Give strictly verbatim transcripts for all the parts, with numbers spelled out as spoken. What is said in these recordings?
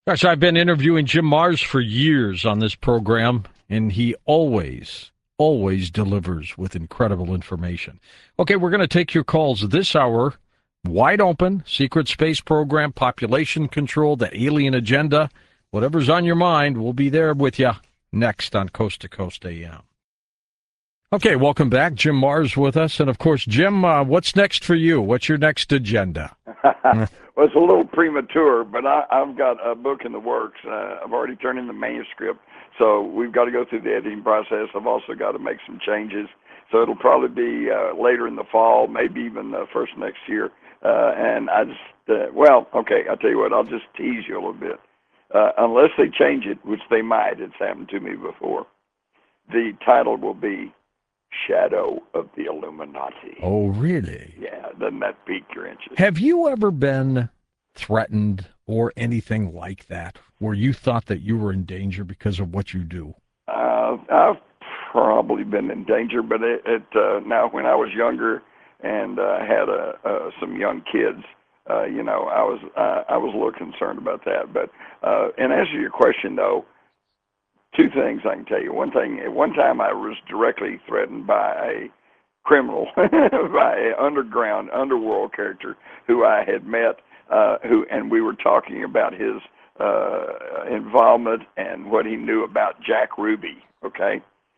Gosh, I've been interviewing Jim Mars for years on this program, and he always, always delivers with incredible information. Okay, we're going to take your calls this hour. Wide open, secret space program, population control, the alien agenda, whatever's on your mind, we'll be there with you next on Coast to Coast A M. Okay, welcome back. Jim Mars with us. And of course, Jim, uh, what's next for you? What's your next agenda? Well, it's a little premature, but I, I've got a book in the works. Uh, I've already turned in the manuscript, so we've got to go through the editing process. I've also got to make some changes, so it'll probably be uh, later in the fall, maybe even the first next year. Uh, and I just, uh, well, okay, I'll tell you what, I'll just tease you a little bit. Uh, unless they change it, which they might, it's happened to me before, the title will be Shadow of the Illuminati. Oh, really? Yeah, doesn't that pique your interest? Have you ever been threatened or anything like that where you thought that you were in danger because of what you do? Uh, I've probably been in danger, but it, it uh, now when I was younger and uh, had a, uh, some young kids, uh, you know, I was uh, I was a little concerned about that. But uh, in answer to your question, though, two things I can tell you. One thing, at one time I was directly threatened by a criminal, by an underground, underworld character who I had met, uh, who, and we were talking about his uh, involvement and what he knew about Jack Ruby. Okay,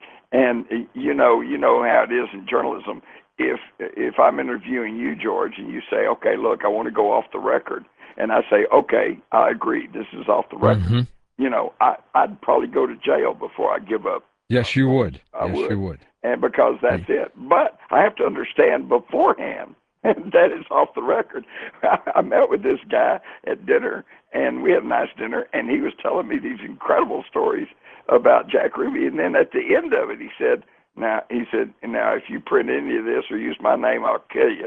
and you know, you know how it is in journalism. If if I'm interviewing you, George, and you say, okay, look, I want to go off the record, and I say, okay, I agree, this is off the record. Mm-hmm. You know, I, I'd probably go to jail before I give up. Yes, you would. I yes, would. you would. And because that's Hey. it. But I have to understand beforehand, and that is off the record. I met with this guy at dinner, and we had a nice dinner, and he was telling me these incredible stories about Jack Ruby. And then at the end of it, he said, now, he said, now, if you print any of this or use my name, I'll kill you.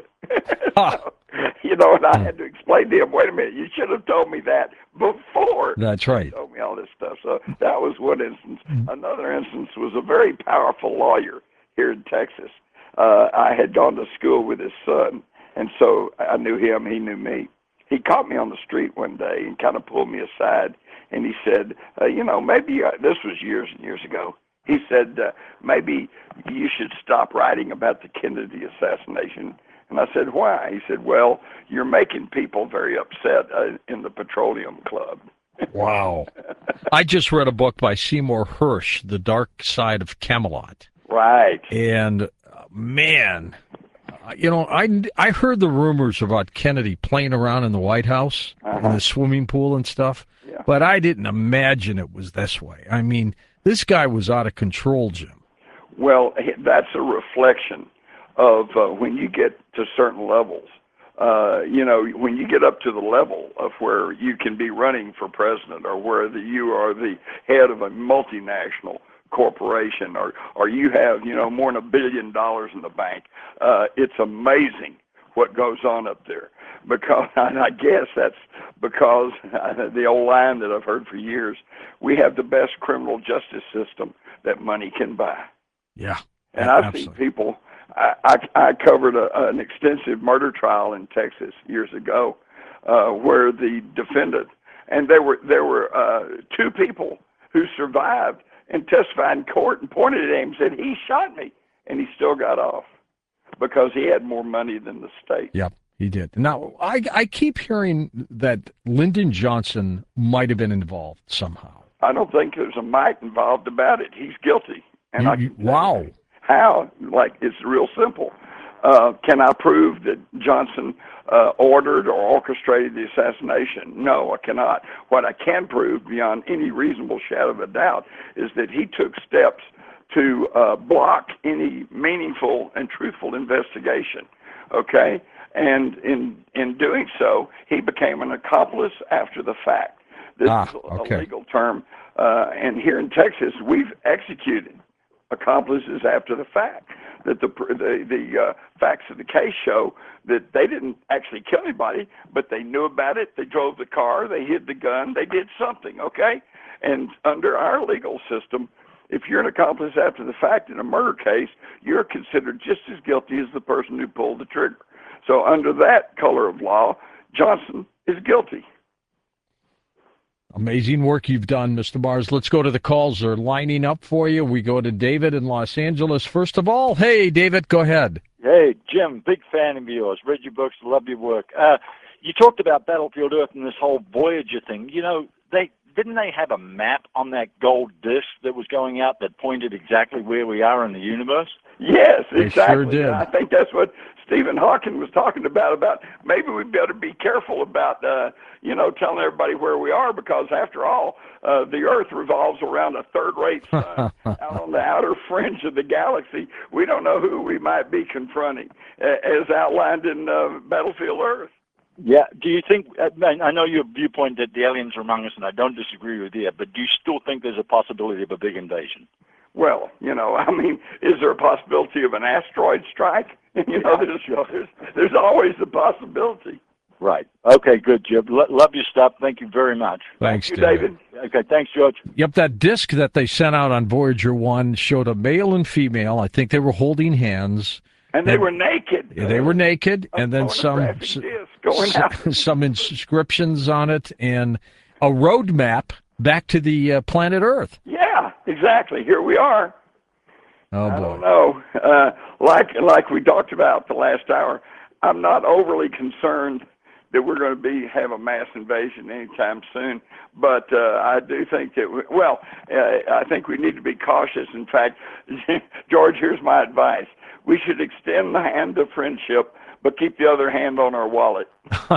So, you know, and I had to explain to him, wait a minute, you should have told me that before. That's right. You told me all this stuff. So that was one instance. Another instance was a very powerful lawyer here in Texas. Uh, I had gone to school with his son, and so I knew him, he knew me. He caught me on the street one day and kind of pulled me aside, and he said, uh, you know, maybe, uh, this was years and years ago, he said, uh, maybe you should stop writing about the Kennedy assassination. And I said, why? He said, well, you're making people very upset uh, in the Petroleum Club. Wow. I just read a book by Seymour Hersh, The Dark Side of Camelot. Right. And, uh, man, uh, you know, I, I heard the rumors about Kennedy playing around in the White House, Uh-huh. in the swimming pool and stuff, Yeah. but I didn't imagine it was this way. I mean, this guy was out of control, Jim. Well, that's a reflection of uh, when you get to certain levels. Uh, you know, when you get up to the level of where you can be running for president, or where the, you are the head of a multinational corporation, or or you have, you know, more than a billion dollars in the bank, uh, it's amazing what goes on up there. Because, and I guess that's because uh, the old line that I've heard for years, we have the best criminal justice system that money can buy. Yeah. And yeah, I've absolutely. seen people. I, I, I covered a, an extensive murder trial in Texas years ago, uh, where the defendant, and there were there were uh, two people who survived and testified in court and pointed at him and said, he shot me, and he still got off because he had more money than the state. Yep, he did. Now, I, I keep hearing that Lyndon Johnson might have been involved somehow. I don't think there's a mite involved about it. He's guilty. And You- I you- can tell wow. you how? Like, it's real simple. Uh, can I prove that Johnson uh, ordered or orchestrated the assassination? No, I cannot. What I can prove beyond any reasonable shadow of a doubt is that he took steps to uh, block any meaningful and truthful investigation. Okay? And in in doing so, he became an accomplice after the fact. This Ah, is a, okay. a legal term. Uh, and here in Texas, we've executed accomplices after the fact. That the the, the uh, facts of the case show that they didn't actually kill anybody, but they knew about it. They drove the car, they hid the gun, they did something. Okay, and under our legal system, if you're an accomplice after the fact in a murder case, you're considered just as guilty as the person who pulled the trigger. So under that color of law, Johnson is guilty. Amazing work you've done, Mister Mars. Let's go to the calls. They're lining up for you. We go to David in Los Angeles. First of all, hey, David, go ahead. Hey, Jim, big fan of yours. Read your books, love your work. Uh, you talked about Battlefield Earth and this whole Voyager thing. You know, they didn't they have a map on that gold disc that was going out that pointed exactly where we are in the universe? Yes, exactly. They sure did. I think that's what Stephen Hawking was talking about, about maybe we better be careful about, uh, you know, telling everybody where we are, because after all, uh, the Earth revolves around a third-rate sun out on the outer fringe of the galaxy. We don't know who we might be confronting, uh, as outlined in uh, Battlefield Earth. Yeah. Do you think, I know your viewpoint that the aliens are among us, and I don't disagree with you, but do you still think there's a possibility of a big invasion? Well, you know, I mean, is there a possibility of an asteroid strike? You know, there's, there's, there's always a possibility. Right. Okay, good, Jim. L- love your stuff. Thank you very much. Thanks, Thank you, David. David. Okay, thanks, George. Yep, that disc that they sent out on Voyager one showed a male and female. I think they were holding hands. And they and, were naked. Yeah, they were naked, and then some disc going out. some inscriptions on it, and a road map back to the uh, planet Earth. Yeah, exactly. Here we are. Oh, boy. I don't know. Uh, like, like we talked about the last hour, I'm not overly concerned that we're going to be have a mass invasion anytime soon. But uh, I do think that, we, well, uh, I think we need to be cautious. In fact, George, here's my advice. We should extend the hand of friendship, but keep the other hand on our wallet.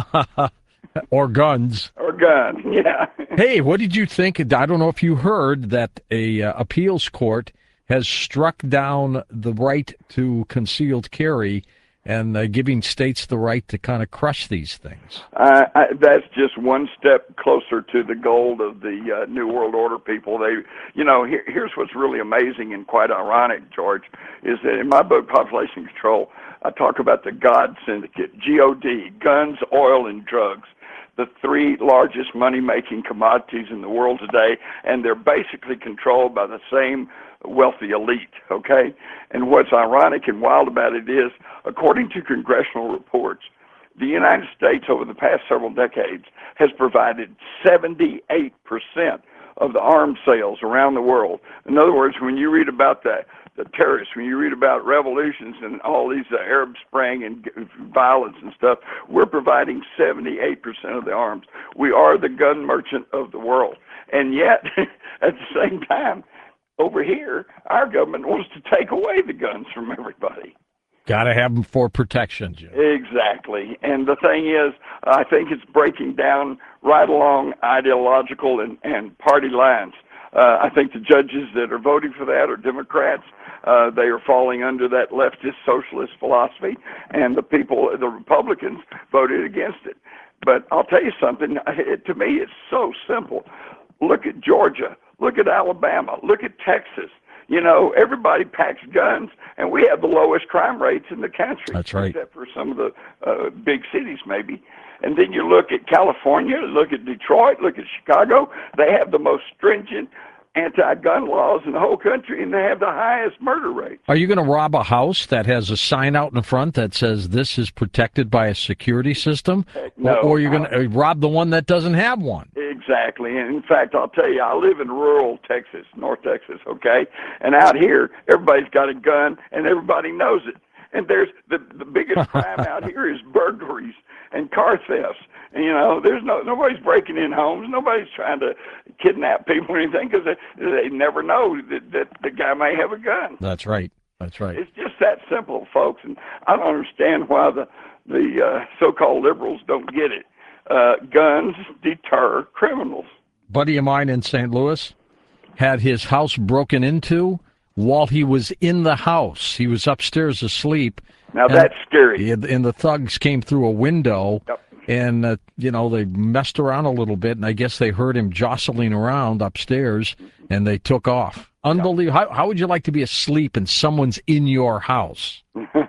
Or guns. Or gun, yeah. Hey, what did you think? I don't know if you heard that a uh, appeals court has struck down the right to concealed carry and uh, giving states the right to kind of crush these things. Uh, I, that's just one step closer to the goal of the uh, New World Order people. They, you know, here, here's what's really amazing and quite ironic, George, is that in my book, Population Control, I talk about the God Syndicate, G O D, guns, oil, and drugs, the three largest money-making commodities in the world today, and they're basically controlled by the same wealthy elite, okay? And what's ironic and wild about it is, according to congressional reports, the United States over the past several decades has provided seventy-eight percent of the arms sales around the world. In other words, when you read about the, the terrorists, when you read about revolutions and all these uh, Arab Spring and violence and stuff, we're providing seventy-eight percent of the arms. We are the gun merchant of the world. And yet, at the same time, over here, our government wants to take away the guns from everybody. Got to have them for protection, Jim. Exactly. And the thing is, I think it's breaking down right along ideological and, and party lines. Uh, I think the judges that are voting for that are Democrats. Uh, they are falling under that leftist socialist philosophy, and the people, the Republicans, voted against it. But I'll tell you something, it, to me it's so simple. Look at Georgia. Look at Alabama. Look at Texas. You know, everybody packs guns, and we have the lowest crime rates in the country. That's right. Except for some of the uh, big cities, maybe. And then you look at California, look at Detroit, look at Chicago. They have the most stringent anti-gun laws in the whole country, and they have the highest murder rates. Are you going to rob a house that has a sign out in front that says this is protected by a security system? No, or, or you're going to rob the one that doesn't have one? Exactly. And in fact, I'll tell you, I live in rural Texas, North Texas, okay? And out here, everybody's got a gun, and everybody knows it. And there's the the biggest crime out here is burglaries and car thefts. And, you know, there's no nobody's breaking in homes. Nobody's trying to kidnap people or anything because they, they never know that, that the guy may have a gun. That's right. That's right. It's just that simple, folks. And I don't understand why the, the uh, so-called liberals don't get it. Uh, guns deter criminals. Buddy of mine in Saint Louis had his house broken into while he was in the house. He was upstairs asleep. Now that's scary. And the thugs came through a window, yep. and, uh, you know, they messed around a little bit, and I guess they heard him jostling around upstairs, and they took off. Unbelievable. Yep. How, how would you like to be asleep and someone's in your house?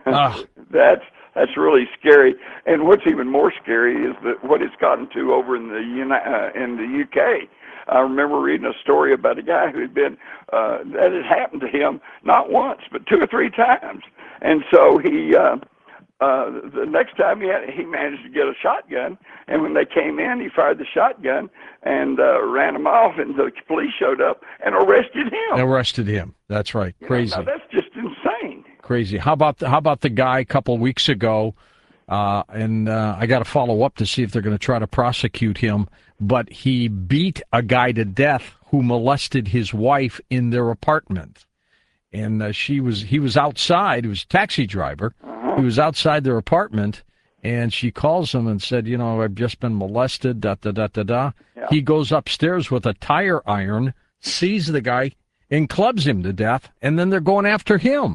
That's that's really scary. And what's even more scary is that what it's gotten to over in the uh, in the U K. I remember reading a story about a guy who had been, uh, that had happened to him not once, but two or three times. And so he, uh, Uh, the next time he had, he managed to get a shotgun, and when they came in, he fired the shotgun and uh, ran him off, and the police showed up and arrested him. Arrested him. That's right. You Crazy. know, now that's just insane. Crazy. How about the, how about the guy a couple of weeks ago? Uh, and uh, I got to follow up to see if they're going to try to prosecute him. But he beat a guy to death who molested his wife in their apartment. And uh, she was he was outside. He was a taxi driver. Uh-huh. He was outside their apartment, and she calls him and said, you know, I've just been molested, da, da, da, da, da. Yeah. He goes upstairs with a tire iron, sees the guy, and clubs him to death, and then they're going after him.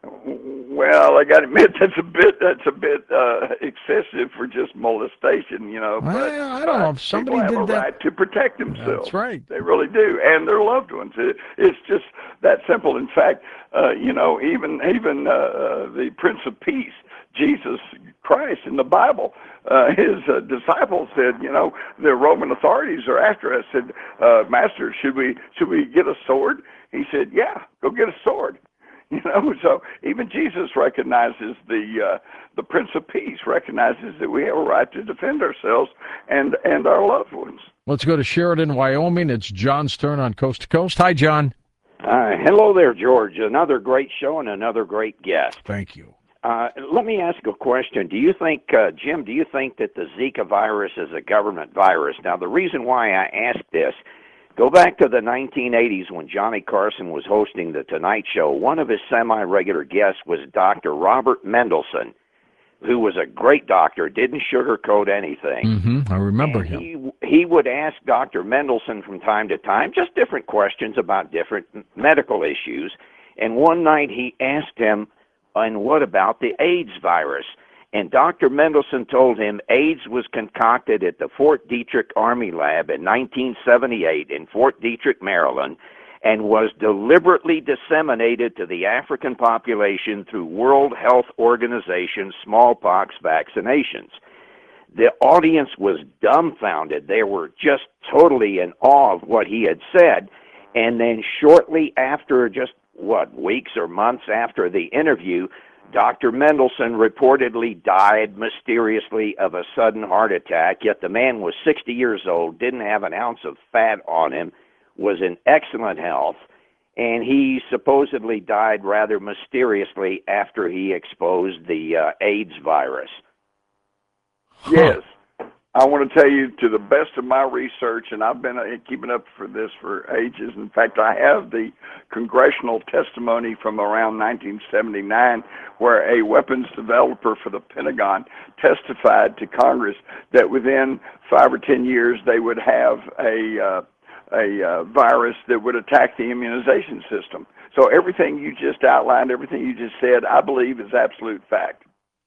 Well, I got to admit that's a bit that's a bit uh, excessive for just molestation, you know. But, well, I don't know if somebody people did have a that. right to protect themselves. That's right. They really do, and their loved ones. It, it's just that simple. In fact, uh, you know, even even uh, the Prince of Peace, Jesus Christ, in the Bible, uh, his uh, disciples said, you know, the Roman authorities are after us. Said, uh, Master, should we should we get a sword? He said, yeah, go get a sword. You know, so even Jesus recognizes the uh, the Prince of Peace recognizes that we have a right to defend ourselves and and our loved ones. Let's go to Sheridan, Wyoming. It's John Stern on Coast to Coast. Hi, John. Uh, hello there, George. Another great show and another great guest. Thank you. Uh, let me ask a question. Do you think, uh, Jim, do you think that the Zika virus is a government virus? Now, the reason why I ask this, go back to the nineteen eighties when Johnny Carson was hosting The Tonight Show. One of his semi-regular guests was Doctor Robert Mendelsohn, who was a great doctor, didn't sugarcoat anything. Mm-hmm. I remember and him. He, he would ask Doctor Mendelsohn from time to time just different questions about different medical issues. And one night he asked him, and what about the AIDS virus? And Doctor Mendelsohn told him AIDS was concocted at the Fort Detrick Army Lab in nineteen seventy-eight in Fort Detrick, Maryland, and was deliberately disseminated to the African population through World Health Organization smallpox vaccinations. The audience was dumbfounded. They were just totally in awe of what he had said. And then shortly after, just what, weeks or months after the interview, Doctor Mendelsohn reportedly died mysteriously of a sudden heart attack, yet the man was sixty years old, didn't have an ounce of fat on him, was in excellent health, and he supposedly died rather mysteriously after he exposed the uh, AIDS virus. Yes. I want to tell you, to the best of my research, and I've been uh, keeping up for this for ages. In fact, I have the congressional testimony from around nineteen seventy-nine where a weapons developer for the Pentagon testified to Congress that within five or ten years they would have a uh, a uh, virus that would attack the immunization system. So everything you just outlined, everything you just said, I believe is absolute fact.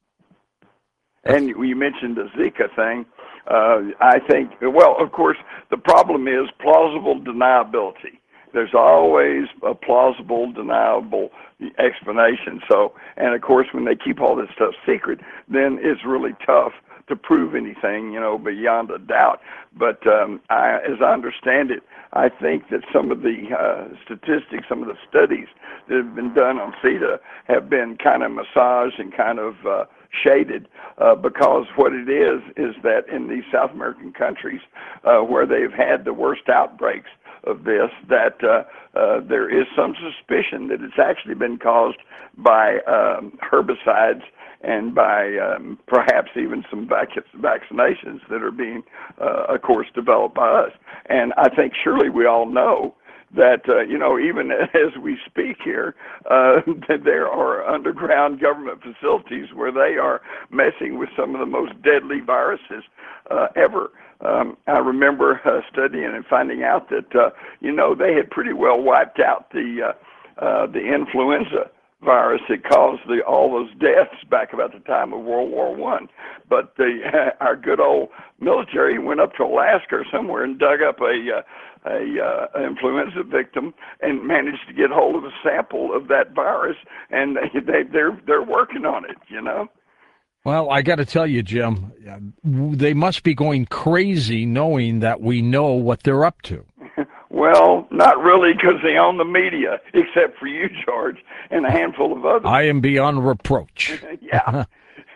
And you mentioned the Zika thing. Uh, I think, well, of course, the problem is plausible deniability. There's always a plausible, deniable explanation. So, and of course, when they keep all this stuff secret, then it's really tough to prove anything, you know, beyond a doubt. But um, I, as I understand it, I think that some of the uh, statistics, some of the studies that have been done on C E T A have been kind of massaged and kind of uh, shaded uh, because what it is is that in these South American countries uh, where they've had the worst outbreaks of this, that uh, uh, there is some suspicion that it's actually been caused by um, herbicides and by um, perhaps even some vac- vaccinations that are being, uh, of course, developed by us. And I think surely we all know that, uh, you know, even as we speak here, uh, that there are underground government facilities where they are messing with some of the most deadly viruses uh, ever. Um, I remember uh, studying and finding out that, uh, you know, they had pretty well wiped out the uh, uh, the influenza virus that caused the, all those deaths back about the time of World War One. But the, uh, our good old military went up to Alaska or somewhere and dug up a, uh, a uh, influenza victim and managed to get hold of a sample of that virus, and they, they they're they're working on it, you know. Well, I got to tell you, Jim, they must be going crazy knowing that we know what they're up to. Well, not really, because they own the media, except for you, George, and a handful of others. I am beyond reproach. Yeah.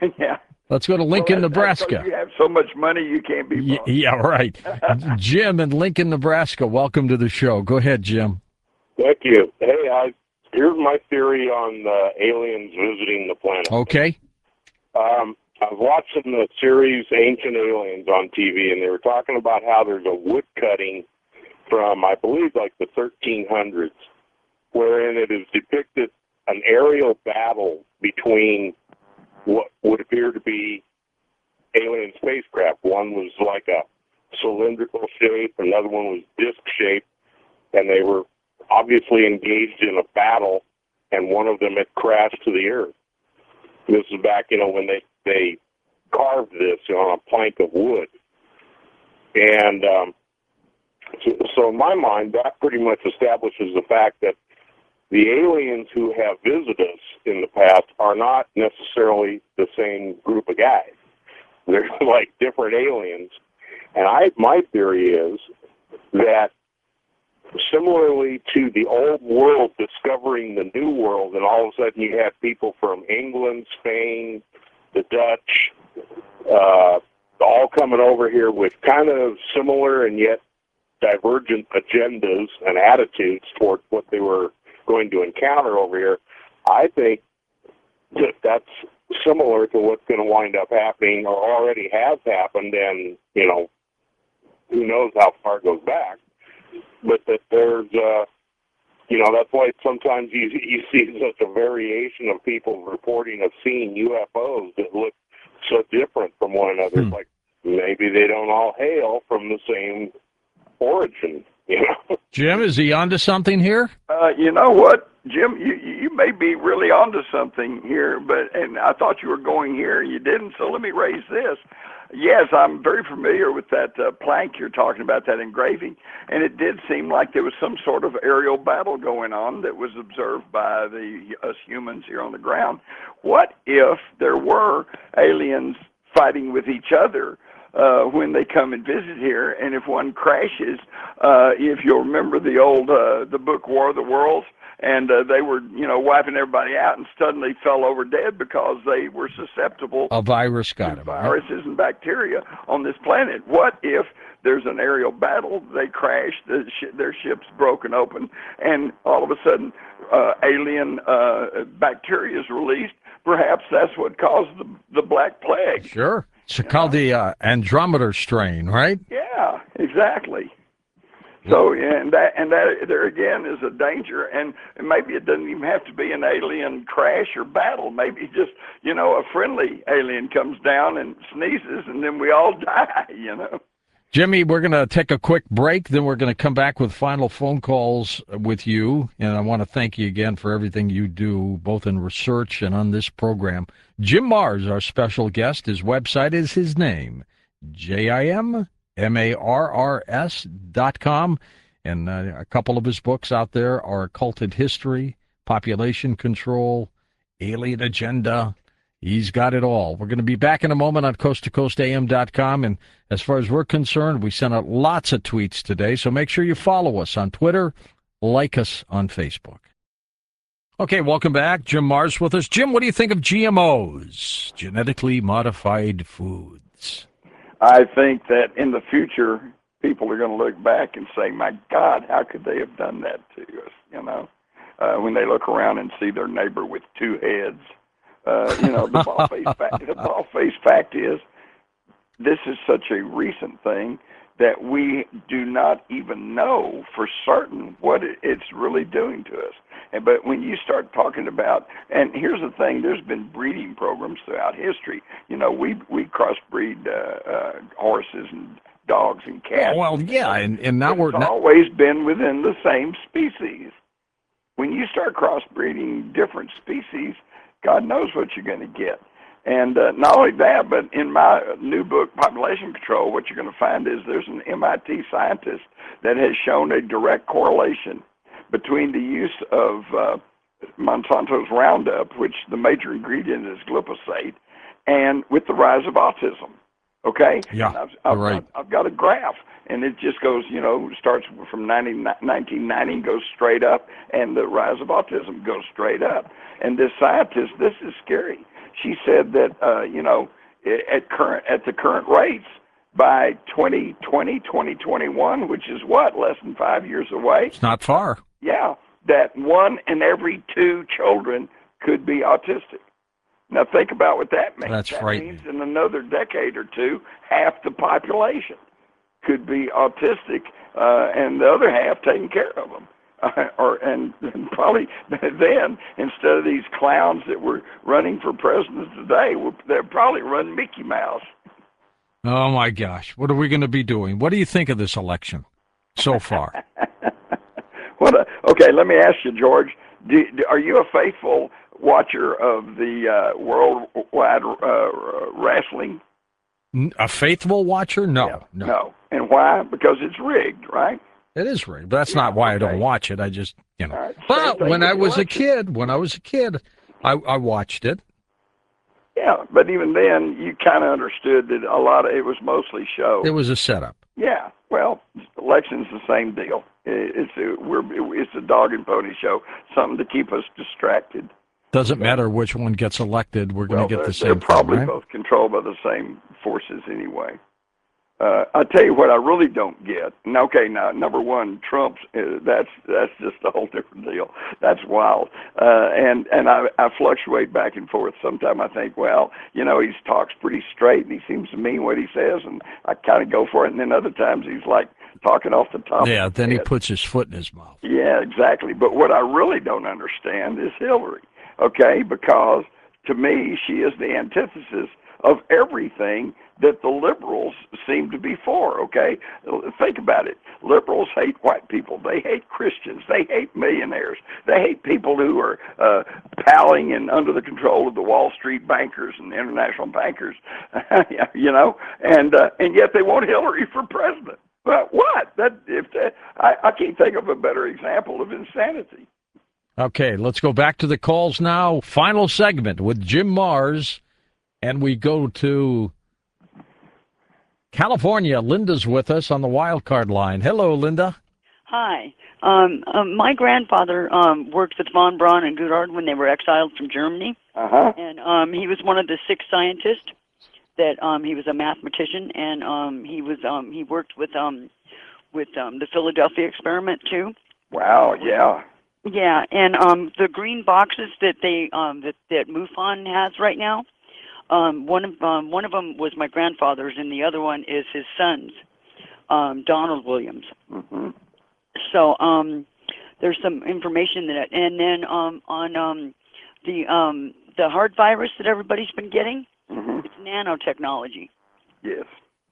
Yeah. Let's go to Lincoln, well, that's, that's Nebraska. You have so much money you can't be Y- bought. yeah, right. Jim in Lincoln, Nebraska. Welcome to the show. Go ahead, Jim. Thank you. Hey, I, here's my theory on uh, aliens visiting the planet. Okay. Um, I was watching the series Ancient Aliens on T V, and they were talking about how there's a wood cutting from, I believe, like the thirteen hundreds, wherein it is depicted an aerial battle between what would appear to be alien spacecraft. One was like a cylindrical shape, another one was disc shaped, and they were obviously engaged in a battle, and one of them had crashed to the earth. This is back, you know, when they, they carved this on a plank of wood. And um, so, so in my mind, that pretty much establishes the fact that the aliens who have visited us in the past are not necessarily the same group of guys. They're like different aliens. And I, my theory is that similarly to the old world discovering the new world, and all of a sudden you have people from England, Spain, the Dutch, uh, all coming over here with kind of similar and yet divergent agendas and attitudes toward what they were going to encounter over here. I think that that's similar to what's going to wind up happening or already has happened, and, you know, who knows how far it goes back. But that there's, uh, you know, that's why sometimes you you see such a variation of people reporting of seeing U F Os that look so different from one another. Hmm. Like maybe they don't all hail from the same origin, you know. Jim, is he onto something here? Uh, you know what, Jim? You you may be really onto something here, but and I thought you were going here, and you didn't. So let me raise this. Yes, I'm very familiar with that uh, plank you're talking about, that engraving, and it did seem like there was some sort of aerial battle going on that was observed by the us humans here on the ground. What if there were aliens fighting with each other uh, when they come and visit here, and if one crashes, uh, if you'll remember the old uh, the book War of the Worlds, and uh, they were, you know, wiping everybody out and suddenly fell over dead because they were susceptible A virus got to him. viruses Right? and bacteria on this planet. What if there's an aerial battle, they crash, the sh- their ship's broken open, and all of a sudden uh, alien uh, bacteria is released? Perhaps that's what caused the, the Black Plague. Sure. It's called the uh, Andrometer strain, right? Yeah, exactly. So, and that, and that there again is a danger, and maybe it doesn't even have to be an alien crash or battle. Maybe just, you know, a friendly alien comes down and sneezes, and then we all die, you know. Jimmy, we're going to take a quick break, then we're going to come back with final phone calls with you, and I want to thank you again for everything you do, both in research and on this program. Jim Marrs, our special guest, his website is his name, J I M M A R R S dot com, and uh, a couple of his books out there are Occulted History, Population Control, Alien Agenda. He's got it all. We're going to be back in a moment on coast to coast A M dot com, and as far as we're concerned, we sent out lots of tweets today, so make sure you follow us on Twitter, like us on Facebook. Okay, welcome back. Jim Marrs with us. Jim, what do you think of G M Os, genetically modified foods? I think that in the future, people are going to look back and say, my God, how could they have done that to us, you know, uh, when they look around and see their neighbor with two heads. Uh, you know, the bald-faced fact, the bald-faced fact is this is such a recent thing that we do not even know for certain what it, it's really doing to us. And, but when you start talking about, and here's the thing, there's been breeding programs throughout history. You know, we we crossbreed uh, uh, horses and dogs and cats. Well, yeah, and, and now but we're it's now, always been within the same species. When you start crossbreeding different species, God knows what you're going to get. And uh, not only that, but in my new book, Population Control, what you're going to find is there's an M I T scientist that has shown a direct correlation between the use of uh, Monsanto's Roundup, which the major ingredient is glyphosate, and with the rise of autism. Okay? Yeah, and I've, I've, you're right. I've, I've got a graph, and it just goes, you know, starts from nineteen ninety, goes straight up, and the rise of autism goes straight up. And this scientist, this is scary. she said that uh, you know at current at the current rates by twenty twenty, twenty twenty-one, which is what, less than five years away. It's not far. Yeah, that one in every two children could be autistic. Now think about what that means. That's that frightening. means in another decade or two, half the population could be autistic, uh, and the other half taking care of them. Uh, or and, and probably then, instead of these clowns that were running for president today, they're probably run Mickey Mouse. Oh my gosh, what are we going to be doing? What do you think of this election so far? What? A, okay, let me ask you, George. Do, do, are you a faithful watcher of the uh, worldwide uh, wrestling? A faithful watcher? No, yeah, no, no. And why? Because it's rigged, right? It is rigged, but that's yeah, not why okay. I don't watch it. I just, you know. Right, but when I was election. a kid, when I was a kid, I, I watched it. Yeah, but even then, you kind of understood that a lot of it was mostly show. It was a setup. Yeah, well, election's the same deal. It's a, we're it's a dog and pony show, something to keep us distracted. Doesn't matter which one gets elected. We're going well, to get the same they're probably thing, right? both controlled by the same forces anyway. Uh, I'll tell you what I really don't get. And okay, now number one, Trump's uh, that's that's just a whole different deal. That's wild. Uh, and and I, I fluctuate back and forth. Sometimes I think, well, you know, he talks pretty straight and he seems to mean what he says, and I kind of go for it. And then other times he's like talking off the top. Yeah, of his then head. he puts his foot in his mouth. Yeah, exactly. But what I really don't understand is Hillary. Okay, because to me she is the antithesis of everything that the liberals seem to be for, okay? Think about it. Liberals hate white people. They hate Christians. They hate millionaires. They hate people who are uh, palling and under the control of the Wall Street bankers and the international bankers, you know? And uh, and yet they want Hillary for president. But what? That if that, I, I can't think of a better example of insanity. Okay, let's go back to the calls now. Final segment with Jim Marrs. And we go to California. Linda's with us on the wild card line. Hello, Linda. Hi. Um, um, my grandfather um, worked with von Braun and Goodhart when they were exiled from Germany. Uh-huh. And um, he was one of the six scientists that um, he was a mathematician, and um, he was um, he worked with um, with um, the Philadelphia experiment too. Wow, yeah. Yeah, and um, the green boxes that they um, that that MUFON has right now. Um, one of um, one of them was my grandfather's, and the other one is his son's, um, Donald Williams. Mm-hmm. So um, there's some information that, and then um, on um, the um, the heart virus that everybody's been getting, mm-hmm. it's nanotechnology. Yes.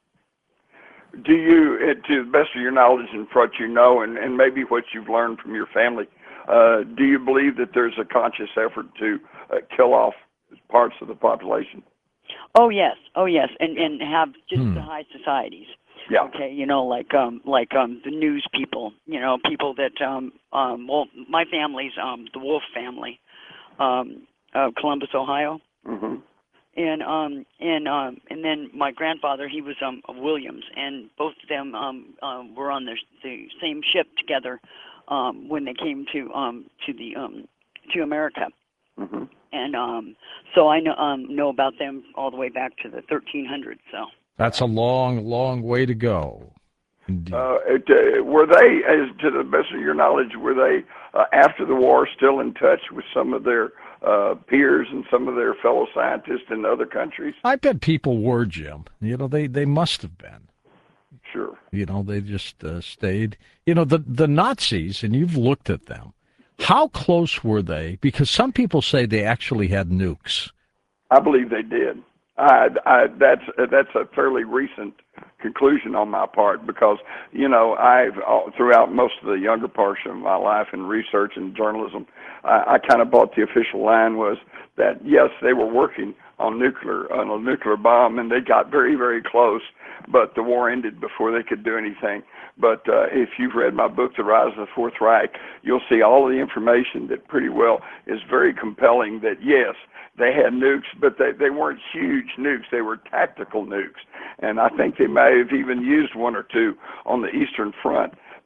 Do you, to the best of your knowledge and what you know, and, and maybe what you've learned from your family, uh, do you believe that there's a conscious effort to uh, kill off parts of the population? Oh yes, oh yes, and and have just hmm. the high societies. Yeah. Okay, you know, like um like um the news people, you know, people that um um well my family's um the Wolf family, um of Columbus, Ohio. Mm-hmm. And um and um and then my grandfather, he was um Williams, and both of them um um were on the the same ship together um when they came to um to the um to America. Mm-hmm. And um, so I know um, know about them all the way back to the thirteen hundreds. So that's a long, long way to go. Indeed. Uh, it, uh, were they, as to the best of your knowledge, were they uh, after the war still in touch with some of their uh, peers and some of their fellow scientists in other countries? I bet people were, Jim. You know, they, they must have been. Sure. You know, they just uh, stayed. You know, the the Nazis, and you've looked at them. How close were they? Because some people say they actually had nukes. I believe they did. I, I, that's that's a fairly recent conclusion on my part because, you know, I've throughout most of the younger portion of my life in research and journalism, I, I kind of bought the official line was that, yes, they were working on nuclear on a nuclear bomb, and they got very, very close, but the war ended before they could do anything. But uh, if you've read my book, The Rise of the Fourth Reich, you'll see all of the information that pretty well is very compelling that, yes, they had nukes, but they, they weren't huge nukes. They were tactical nukes. And I think they may have even used one or two on the Eastern Front.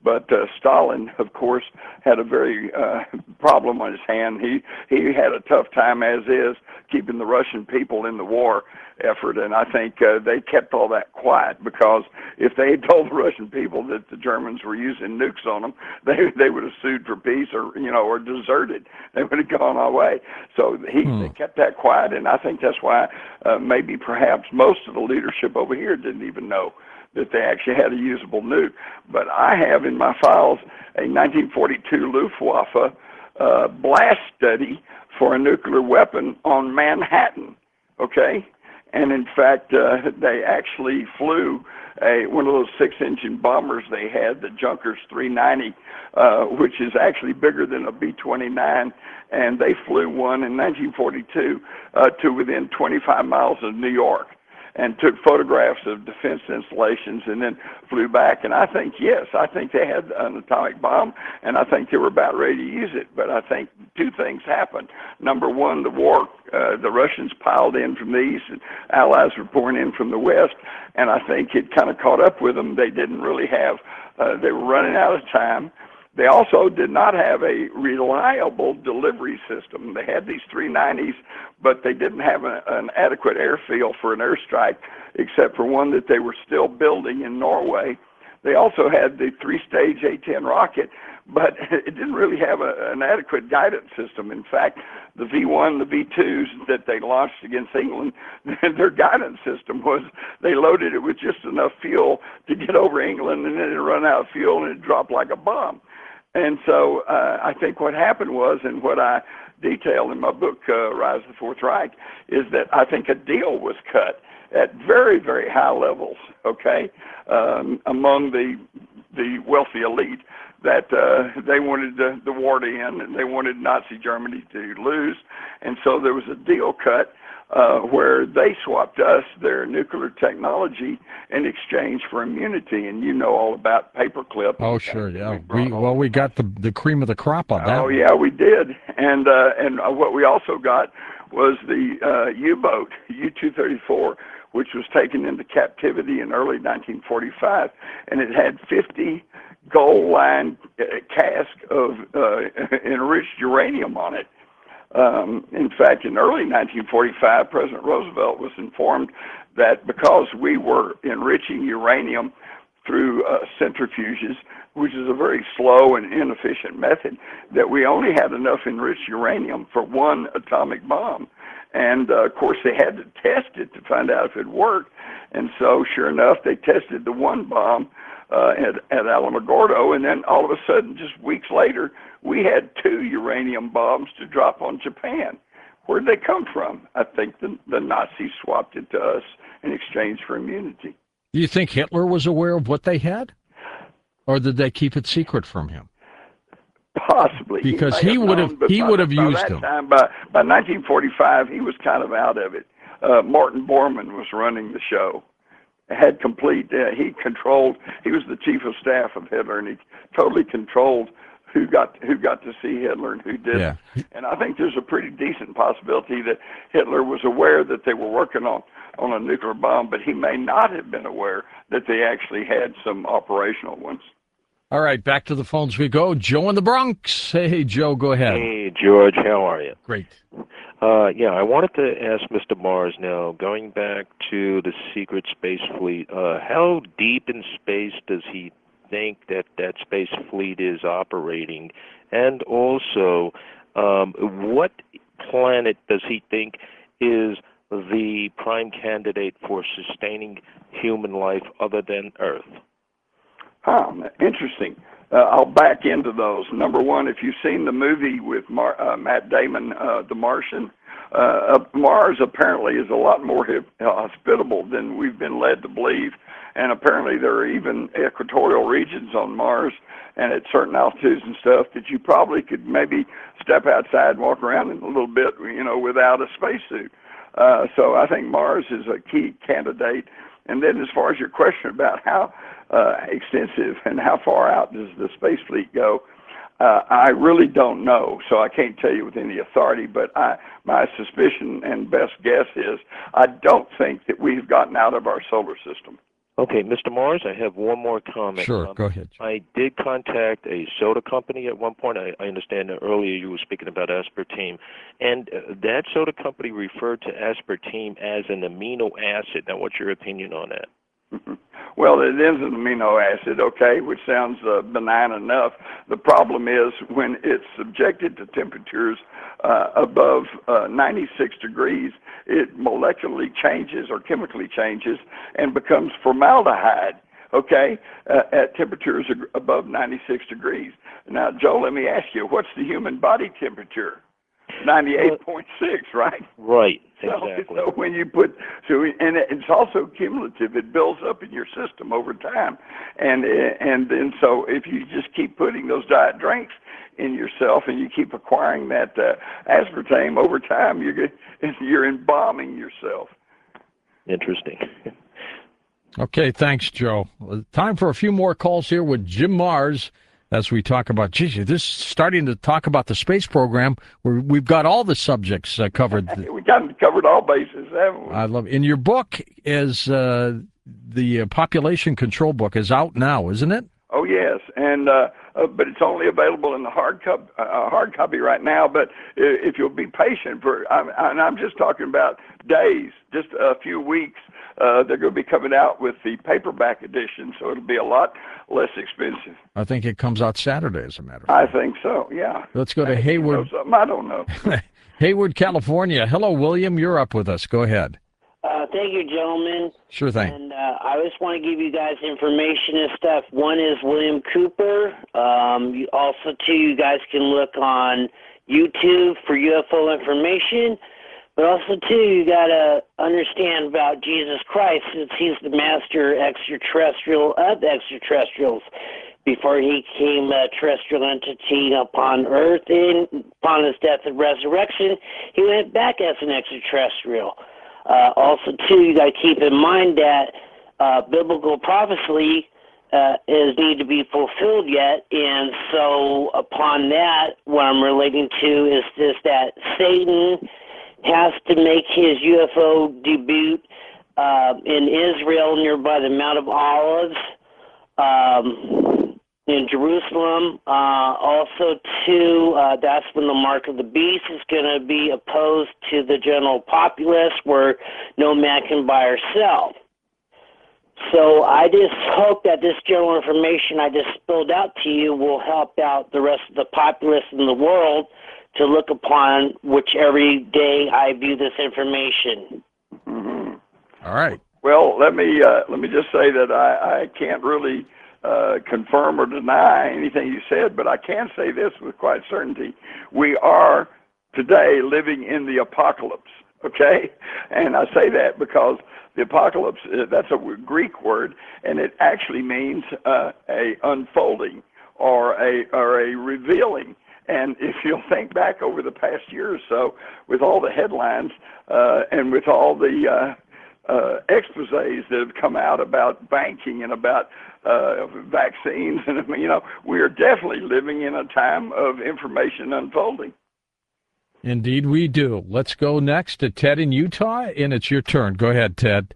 But uh, Stalin, of course, had a very uh, problem on his hand. He he had a tough time, as is, keeping the Russian people in the war effort, and I think uh, they kept all that quiet, because if they had told the Russian people that the Germans were using nukes on them, they they would have sued for peace, or you know, or deserted. They would have gone away. So he hmm. they kept that quiet, and I think that's why uh, maybe perhaps most of the leadership over here didn't even know that they actually had a usable nuke. But I have in my files a nineteen forty-two Luftwaffe uh, blast study for a nuclear weapon on Manhattan, okay? And in fact, uh, they actually flew a, one of those six-engine bombers they had, the Junkers three ninety, uh, which is actually bigger than a B twenty-nine, and they flew one in nineteen forty-two uh, to within twenty-five miles of New York, and took photographs of defense installations, and then flew back. And I think, yes, I think they had an atomic bomb, and I think they were about ready to use it. But I think two things happened. Number one, the war, uh, the Russians piled in from the east, and Allies were pouring in from the west, and I think it kind of caught up with them. They didn't really have, uh, they were running out of time. They also did not have a reliable delivery system. They had these three nineties, but they didn't have a, an adequate airfield for an airstrike, except for one that they were still building in Norway. They also had the three-stage A ten rocket, but it didn't really have a, an adequate guidance system. In fact, the V one, the V twos that they launched against England, their guidance system was they loaded it with just enough fuel to get over England, and then it run out of fuel and it dropped like a bomb. And so uh, I think what happened was, and what I detail in my book, uh, Rise of the Fourth Reich, is that I think a deal was cut at very, very high levels, okay, um, among the the wealthy elite, that uh, they wanted the, the war to end, and they wanted Nazi Germany to lose. And so there was a deal cut uh, where they swapped us their nuclear technology in exchange for immunity. And you know all about paperclip. Oh, sure, yeah. We, well, we got the the cream of the crop on that. Oh, one. yeah, we did. And uh, and what we also got was the uh, U-boat, U two thirty-four, which was taken into captivity in early nineteen forty-five, and it had fifty gold-lined uh, casks of uh, enriched uranium on it. Um, in fact, in early nineteen forty-five, President Roosevelt was informed that because we were enriching uranium through uh, centrifuges, which is a very slow and inefficient method, that we only had enough enriched uranium for one atomic bomb. And, uh, of course, they had to test it to find out if it worked. And so, sure enough, they tested the one bomb uh, at, at Alamogordo, and then all of a sudden, just weeks later, we had two uranium bombs to drop on Japan. Where'd they come from? I think the, the Nazis swapped it to us in exchange for immunity. Do you think Hitler was aware of what they had? Or did they keep it secret from him? Possibly, because he, he would have known, he by, would have by used that them. Time, by by nineteen forty-five, he was kind of out of it. Uh, Martin Bormann was running the show. Had complete. Uh, he controlled. He was the chief of staff of Hitler, and he totally controlled who got who got to see Hitler and who didn't. Yeah. And I think there's a pretty decent possibility that Hitler was aware that they were working on on a nuclear bomb, but he may not have been aware that they actually had some operational ones. All right, back to the phones we go. Joe in the Bronx. Hey, Joe, go ahead. Hey, George, how are you? Great. Uh, yeah, I wanted to ask Mister Mars now, going back to the secret space fleet, uh, how deep in space does he think that that space fleet is operating? And also, um, what planet does he think is the prime candidate for sustaining human life other than Earth? Huh, interesting. Uh, I'll back into those. Number one, if you've seen the movie with Mar- uh, Matt Damon, uh, The Martian, uh, uh, Mars apparently is a lot more hip- hospitable than we've been led to believe. And apparently there are even equatorial regions on Mars and at certain altitudes and stuff that you probably could maybe step outside and walk around in a little bit, you know, without a spacesuit. Uh, so I think Mars is a key candidate. And then as far as your question about how uh, extensive and how far out does the space fleet go, uh, I really don't know, so I can't tell you with any authority, but I, my suspicion and best guess is I don't think that we've gotten out of our solar system. Okay, Mister Mars, I have one more comment. Sure, Um, go ahead. I did contact a soda company at one point. I, I understand that earlier you were speaking about aspartame, and uh, that soda company referred to aspartame as an amino acid. Now, what's your opinion on that? Well, it is an amino acid, okay, which sounds uh, benign enough. The problem is when it's subjected to temperatures uh, above uh, ninety-six degrees, it molecularly changes or chemically changes and becomes formaldehyde, okay, uh, at temperatures above ninety-six degrees. Now, Joe, let me ask you, what's the human body temperature? ninety-eight point six, right? Right, So, exactly. so when you put, so and it's also cumulative. It builds up in your system over time, and and then so if you just keep putting those diet drinks in yourself and you keep acquiring that uh, aspartame over time, you're you're embalming yourself. Interesting. Okay, thanks, Joe. Time for a few more calls here with Jim Mars. As we talk about, geez, this is starting to talk about the space program, where we've got all the subjects uh, covered. We've got covered all bases, haven't we? I love it. In your book is uh, the uh, population control book is out now, isn't it? Oh yes, and uh, uh, but it's only available in the hard copy, uh, hard copy right now. But if you'll be patient for, I'm, and I'm just talking about days, just a few weeks. Uh, they're going to be coming out with the paperback edition, so it'll be a lot less expensive. I think it comes out Saturday, as a matter of I fact. think so, yeah. Let's go to Maybe Hayward. You know something I don't know. Hayward, California. Hello, William. You're up with us. Go ahead. Uh, thank you, gentlemen. Sure thing. And uh, I just want to give you guys information and stuff. One is William Cooper. Um, you also, too, you guys can look on YouTube for U F O information. But also, too, you got to understand about Jesus Christ, since he's the master extraterrestrial of extraterrestrials. Before he came a terrestrial entity upon Earth, and upon his death and resurrection, he went back as an extraterrestrial. Uh, also, too, you got to keep in mind that uh, biblical prophecy uh, is need to be fulfilled yet, and so upon that, what I'm relating to is this: that Satan has to make his U F O debut uh, in Israel, nearby the Mount of Olives, um, in Jerusalem. Uh, also, too, uh, that's when the mark of the beast is going to be opposed to the general populace, where no man can buy or sell. So I just hope that this general information I just spilled out to you will help out the rest of the populace in the world to look upon which every day I view this information. Mm-hmm. All right. Well, let me uh, let me just say that I, I can't really uh, confirm or deny anything you said, but I can say this with quite certainty: we are today living in the apocalypse. Okay, and I say that because the apocalypse, uh, that's a Greek word, and it actually means uh, a unfolding or a or a revealing. And if you'll think back over the past year or so, with all the headlines uh, and with all the uh, uh, exposés that have come out about banking and about uh, vaccines, and you know, we are definitely living in a time of information unfolding. Indeed, we do. Let's go next to Ted in Utah, and it's your turn. Go ahead, Ted.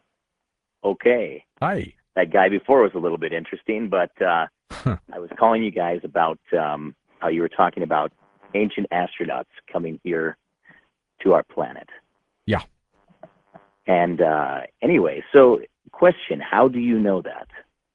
Okay. Hi. That guy before was a little bit interesting, but uh, I was calling you guys about um, how you were talking about ancient astronauts coming here to our planet. Yeah. And uh, anyway, so question, how do you know that?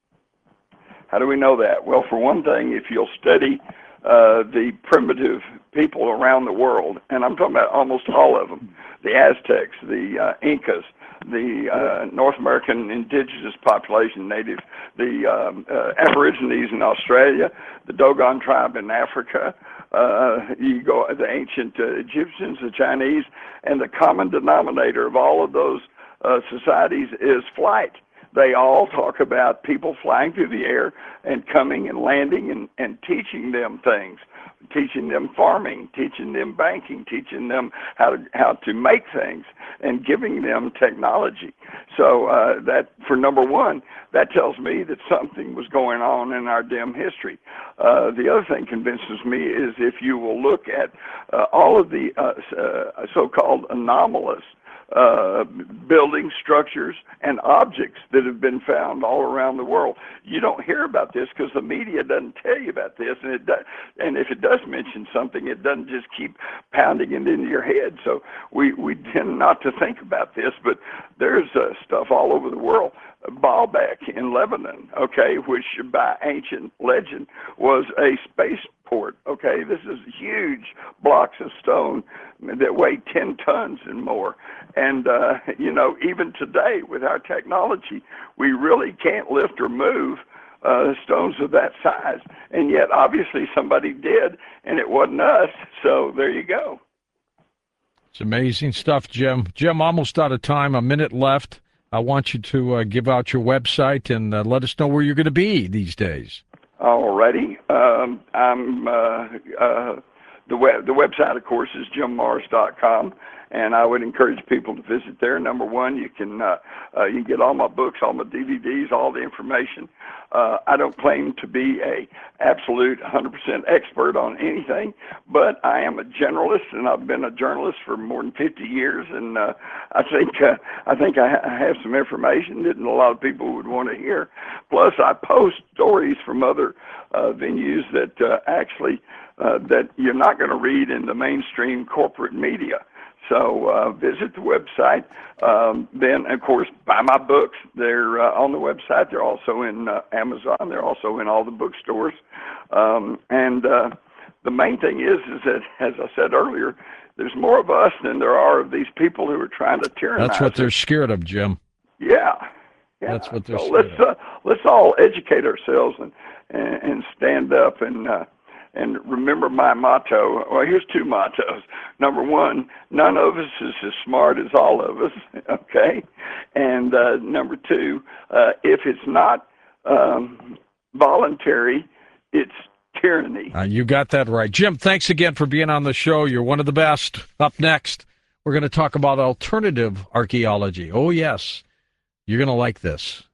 How do we know that? Well, for one thing, if you'll study uh, the primitive people around the world, and I'm talking about almost all of them, the Aztecs, the uh, Incas, the uh, North American indigenous population, native, the um, uh, Aborigines in Australia, the Dogon tribe in Africa, uh, you go the ancient uh, Egyptians, the Chinese, and the common denominator of all of those uh, societies is flight. They all talk about people flying through the air and coming and landing and, and teaching them things, teaching them farming, teaching them banking, teaching them how to how to make things, and giving them technology. So uh, that, for number one, that tells me that something was going on in our dim history. Uh, the other thing convinces me is if you will look at uh, all of the uh, uh, so-called anomalous uh, building structures and objects that have been found all around the world. You don't hear about this because the media doesn't tell you about this, and it does, and if it does mention something, it doesn't just keep pounding it into your head. So we, we tend not to think about this, but there's uh, stuff all over the world. Baalbek in Lebanon, okay, which by ancient legend was a spaceport, okay. This is huge blocks of stone that weigh ten tons and more. And, uh, you know, even today with our technology, we really can't lift or move uh, stones of that size. And yet, obviously, somebody did, and it wasn't us. So there you go. It's amazing stuff, Jim. Jim, almost out of time, a minute left. I want you to uh, give out your website and uh, let us know where you're going to be these days. Alrighty. Um, I'm uh, uh, the web. The website, of course, is jim marrs dot com, and I would encourage people to visit there. Number one, you can uh, uh, you can get all my books, all my D V Ds, all the information. Uh, I don't claim to be a absolute one hundred percent expert on anything, but I am a generalist, and I've been a journalist for more than fifty years, and uh, I think uh, I think I, ha- I have some information that a lot of people would want to hear. Plus, I post stories from other uh, venues that uh, actually uh, that you're not going to read in the mainstream corporate media. So uh, visit the website. Um, then, of course, buy my books. They're uh, on the website. They're also in uh, Amazon. They're also in all the bookstores. Um, and uh, the main thing is, is that, as I said earlier, there's more of us than there are of these people who are trying to tyrannize. That's what they're us. scared of, Jim. Yeah. yeah. That's what they're so scared let's, of. uh, let's all educate ourselves and, and, and stand up and uh, And remember my motto. Well, here's two mottos. Number one, none of us is as smart as all of us, okay? And uh, number two, uh, if it's not um, voluntary, it's tyranny. Uh, you got that right. Jim, thanks again for being on the show. You're one of the best. Up next, we're going to talk about alternative archaeology. Oh, yes. You're going to like this.